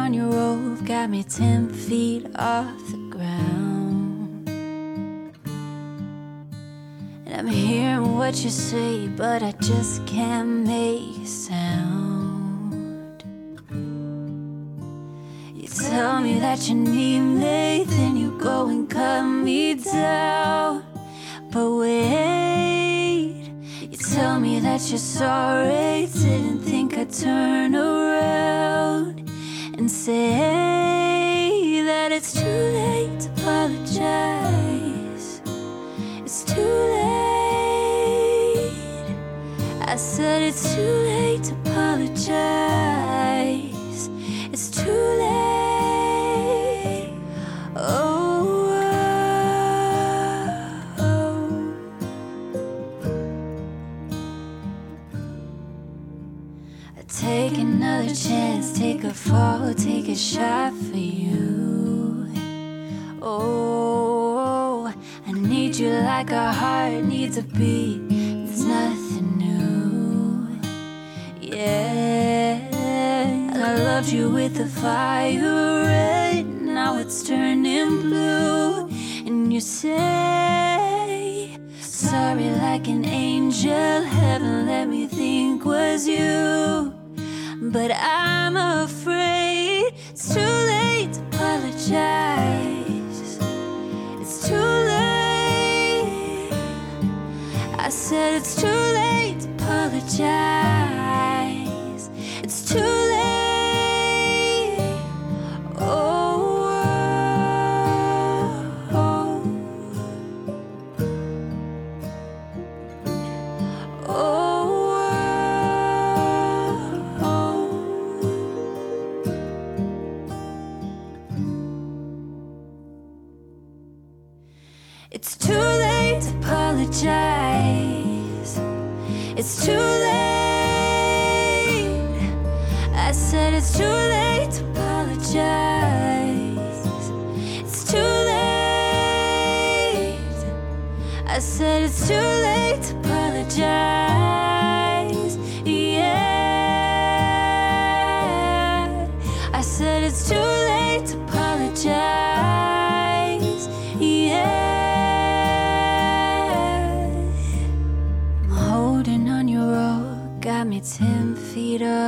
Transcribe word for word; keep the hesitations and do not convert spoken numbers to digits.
on your rope, got me ten feet off the ground. And I'm hearing what you say, but I just can't make a sound. You tell me that you need me, then you go and cut me down. But wait, you tell me that you're sorry, didn't think I'd turn around and say that it's too late to apologize. It's too late. I said it's too late to apologize. It's too late. Oh, oh, oh. I take another chance, take a fall, take a shot for you. Oh, I need you like a heart needs a beat. There's nothing new. Yeah, I loved you with the fire red, now it's turning blue. And you say sorry like an angel, heaven let me think was you. But I'm afraid it's too late to apologize. It's too late. I said it's too late to apologize. It's too late. Oh, oh, oh, oh. It's too late to apologize. It's too late. I said it's too late to apologize. It's too late. I said it's too late to apologize. Yeah. I said it's too late to apologize. Yeah. Got me ten feet up